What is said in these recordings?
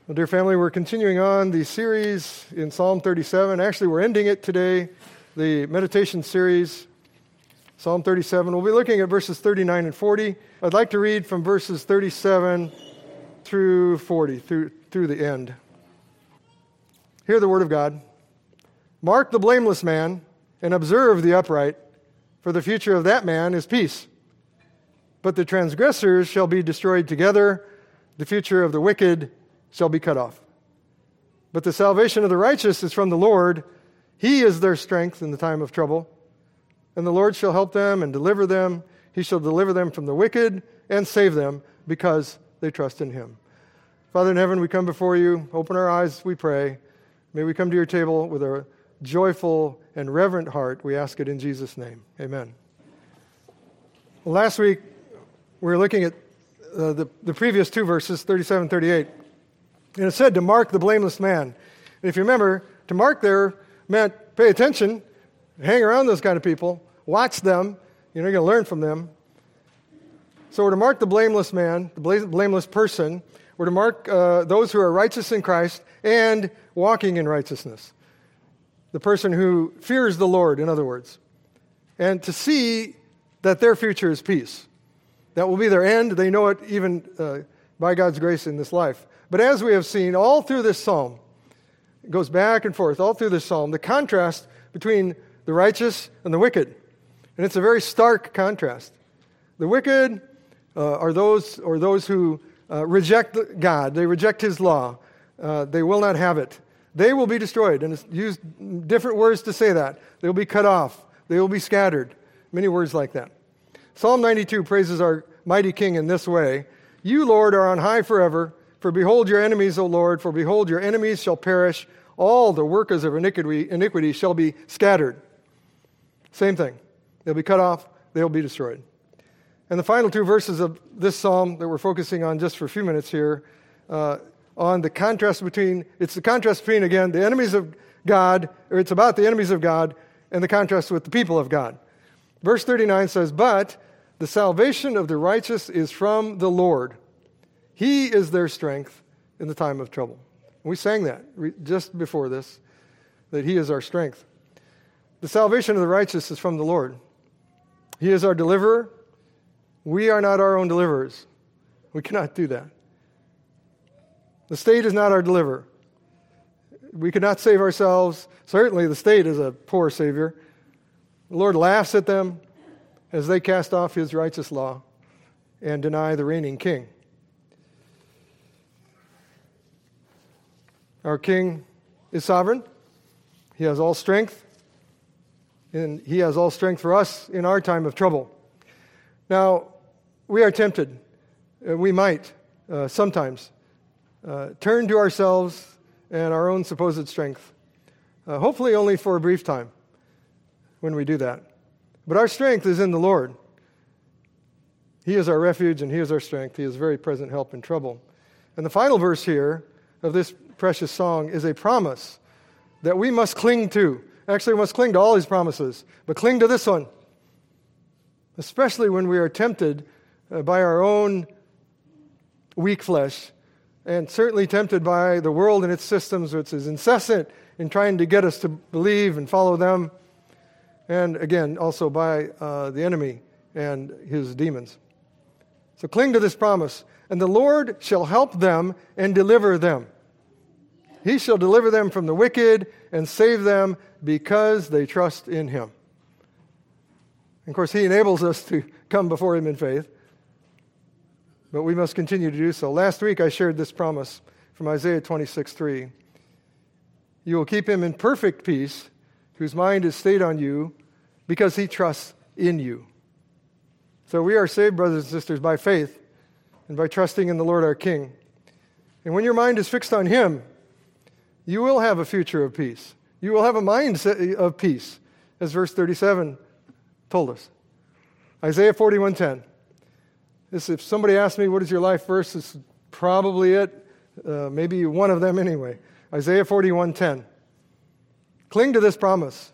Well, dear family, we're continuing on the series in Psalm 37. Actually, we're ending it today, the meditation series, Psalm 37. We'll be looking at verses 39 and 40. I'd like to read from verses 37 through 40, through the end. Hear the word of God. Mark the blameless man and observe the upright, for the future of that man is peace. But the transgressors shall be destroyed together, the future of the wicked shall be cut off. But the salvation of the righteous is from the Lord. He is their strength in the time of trouble. And the Lord shall help them and deliver them. He shall deliver them from the wicked and save them because they trust in him. Father in heaven, we come before you. Open our eyes, we pray. May we come to your table with a joyful and reverent heart. We ask it in Jesus' name. Amen. Well, last week, we were looking at the previous two verses, 37 and 38. And it said to mark the blameless man. And if you remember, to mark there meant pay attention, hang around those kind of people, watch them, you're going to learn from them. So we're to mark the blameless man, the blameless person. We're to mark those who are righteous in Christ and walking in righteousness. The person who fears the Lord, in other words. And to see that their future is peace. That will be their end. They know it even by God's grace in this life. But as we have seen all through this psalm, it goes back and forth all through this psalm, the contrast between the righteous and the wicked. And it's a very stark contrast. The wicked are those who reject God. They reject his law. They will not have it. They will be destroyed. And it's used different words to say that. They will be cut off. They will be scattered. Many words like that. Psalm 92 praises our mighty King in this way. You, Lord, are on high forever. For behold your enemies, O Lord, for behold your enemies shall perish. All the workers of iniquity shall be scattered. Same thing. They'll be cut off. They'll be destroyed. And the final two verses of this psalm that we're focusing on just for a few minutes here, on the contrast between, again, the enemies of God, or it's about the enemies of God, and the contrast with the people of God. Verse 39 says, but the salvation of the righteous is from the Lord. He is their strength in the time of trouble. We sang that just before this, that he is our strength. The salvation of the righteous is from the Lord. He is our deliverer. We are not our own deliverers. We cannot do that. The state is not our deliverer. We could not save ourselves. Certainly the state is a poor savior. The Lord laughs at them as they cast off his righteous law and deny the reigning king. Our King is sovereign. He has all strength. And he has all strength for us in our time of trouble. Now, we are tempted. We might sometimes turn to ourselves and our own supposed strength. Hopefully only for a brief time when we do that. But our strength is in the Lord. He is our refuge and he is our strength. He is very present help in trouble. And the final verse here of this precious song is a promise that we must cling to. Actually, we must cling to all his promises, but cling to this one, especially when we are tempted by our own weak flesh, and certainly tempted by the world and its systems, which is incessant in trying to get us to believe and follow them, and again, also by the enemy and his demons. So cling to this promise, and the Lord shall help them and deliver them. He shall deliver them from the wicked and save them because they trust in him. And of course, he enables us to come before him in faith, but we must continue to do so. Last week, I shared this promise from Isaiah 26:3. You will keep him in perfect peace, whose mind is stayed on you, because he trusts in you. So we are saved, brothers and sisters, by faith and by trusting in the Lord our King. And when your mind is fixed on him, you will have a future of peace. You will have a mind of peace, as verse 37 told us. Isaiah 41:10. If somebody asked me, what is your life verse, this is probably it. Maybe one of them anyway. Isaiah 41:10. Cling to this promise.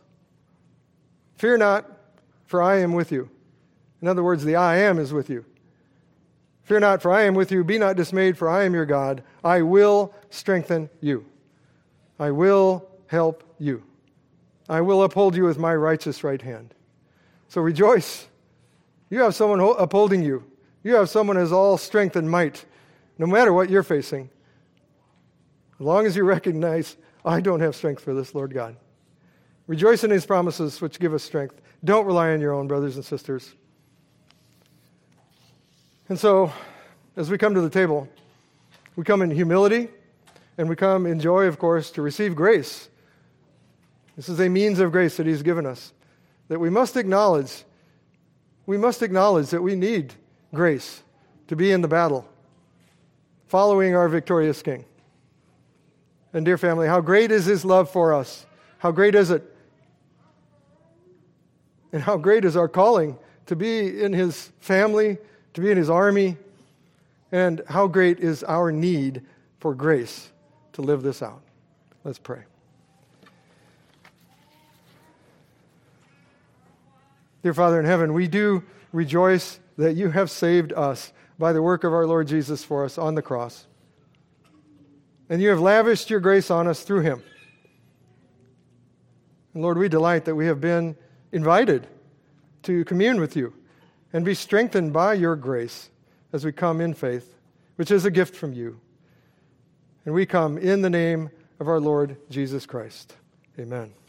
Fear not, for I am with you. In other words, the I am is with you. Fear not, for I am with you. Be not dismayed, for I am your God. I will strengthen you. I will help you. I will uphold you with my righteous right hand. So rejoice. You have someone upholding you. You have someone who has all strength and might, no matter what you're facing. As long as you recognize, I don't have strength for this, Lord God. Rejoice in His promises, which give us strength. Don't rely on your own, brothers and sisters. And so, as we come to the table, we come in humility, and we come in joy, of course, to receive grace. This is a means of grace that He's given us, that we must acknowledge. We must acknowledge that we need grace to be in the battle, following our victorious King. And dear family, how great is His love for us? How great is it? And how great is our calling to be in His family, to be in His army, and how great is our need for grace to live this out. Let's pray. Dear Father in heaven, we do rejoice that you have saved us by the work of our Lord Jesus for us on the cross. And you have lavished your grace on us through Him. And Lord, we delight that we have been invited to commune with you and be strengthened by your grace as we come in faith, which is a gift from you. And we come in the name of our Lord Jesus Christ. Amen.